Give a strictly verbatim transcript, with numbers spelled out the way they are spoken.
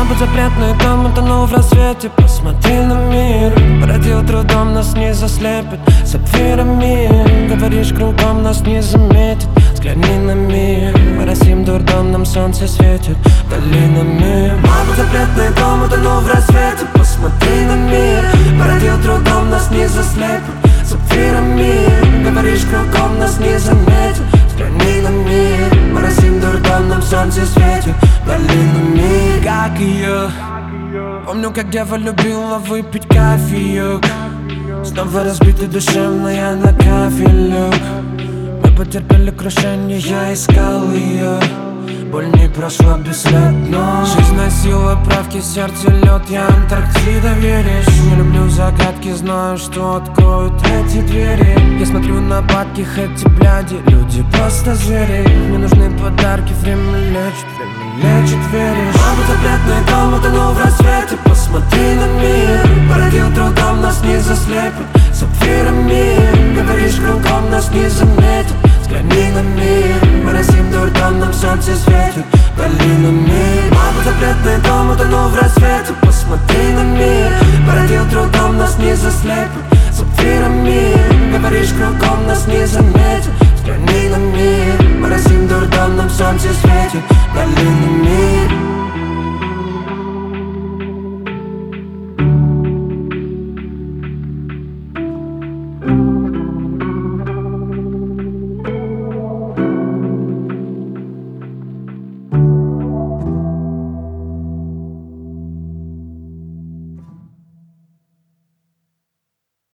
Мамба запретный дом, утонул в рассвете. Посмотри на мир, породил трудом, нас не заслепит сапфирами. Говоришь кругом, нас не заметит. Взгляни на мир, мы растим дурдом, нам солнце светит долинами. Мамба запретный дом, утонул в рассвете. Посмотри на мир, породил трудом, нас не заслепит сапфирами. Говоришь кругом, нас не заметит. Взгляни на мир, мы растим дурдом, нам солнце светит долинами. Как ее, помню, как дева любила выпить кофеек. Снова разбитый душевная на кафелек. Мы потерпели крушение, я искал ее. Боль не прошла бесследно. Жизнь носила правки, сердце лед, я Антарктида, веришь? Не люблю загадки, знаю, что откроют эти двери. Я смотрю на падки, эти бляди, люди просто звери. Мне нужны подарки, время лечит, время лечит, веришь? Мама запретный дом, утонул в рассвете. Посмотри на мир, породил трудом, нас не заслепит сапфирами. Говоришь кругом, нас не заметит. Взгляни на мир, мы растим дурдом, нам солнце светит долинами. Мама запретный дом, утонул в рассвете. Посмотри на мир, породил трудом, нас не заслепит сапфирами. Говоришь кругом, нас не заметит. Взгляни на мир, мы растим дурдом, нам солнце светит долинами.